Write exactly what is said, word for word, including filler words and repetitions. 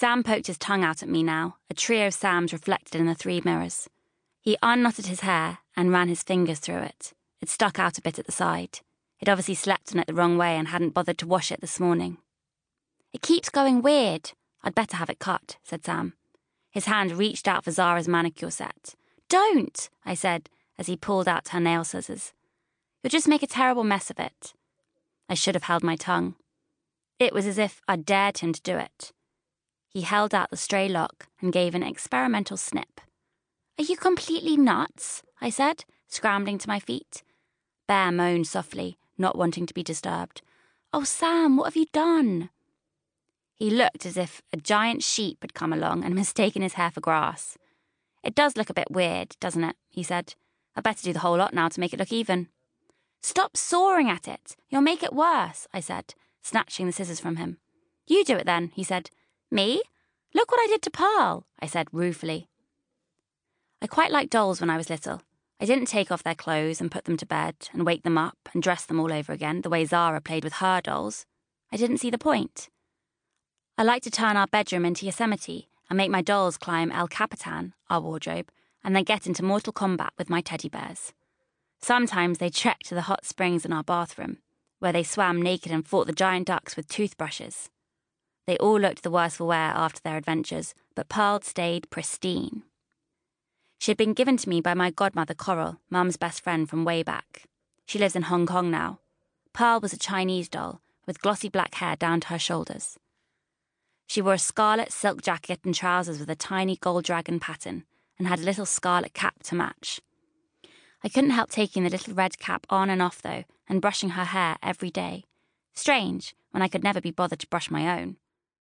Sam poked his tongue out at me now, a trio of Sams reflected in the three mirrors. He unknotted his hair and ran his fingers through it. It stuck out a bit at the side. He'd obviously slept on it the wrong way and hadn't bothered to wash it this morning. It keeps going weird. I'd better have it cut, said Sam. His hand reached out for Zara's manicure set. Don't, I said, as he pulled out her nail scissors. You'll just make a terrible mess of it. I should have held my tongue. It was as if I'd dared him to do it. He held out the stray lock and gave an experimental snip. Are you completely nuts? I said, scrambling to my feet. Bear moaned softly, not wanting to be disturbed. Oh, Sam, what have you done? He looked as if a giant sheep had come along and mistaken his hair for grass. It does look a bit weird, doesn't it? He said. I'd better do the whole lot now to make it look even. Stop sawing at it. You'll make it worse, I said, snatching the scissors from him. You do it then, he said. Me? Look what I did to Pearl, I said ruefully. I quite liked dolls when I was little. I didn't take off their clothes and put them to bed and wake them up and dress them all over again the way Zara played with her dolls. I didn't see the point. I liked to turn our bedroom into Yosemite and make my dolls climb El Capitan, our wardrobe, and then get into mortal combat with my teddy bears. Sometimes they trekked to the hot springs in our bathroom, where they swam naked and fought the giant ducks with toothbrushes. They all looked the worse for wear after their adventures, but Pearl stayed pristine. She had been given to me by my godmother Coral, Mum's best friend from way back. She lives in Hong Kong now. Pearl was a Chinese doll, with glossy black hair down to her shoulders. She wore a scarlet silk jacket and trousers with a tiny gold dragon pattern, and had a little scarlet cap to match. I couldn't help taking the little red cap on and off, though, and brushing her hair every day. Strange, when I could never be bothered to brush my own.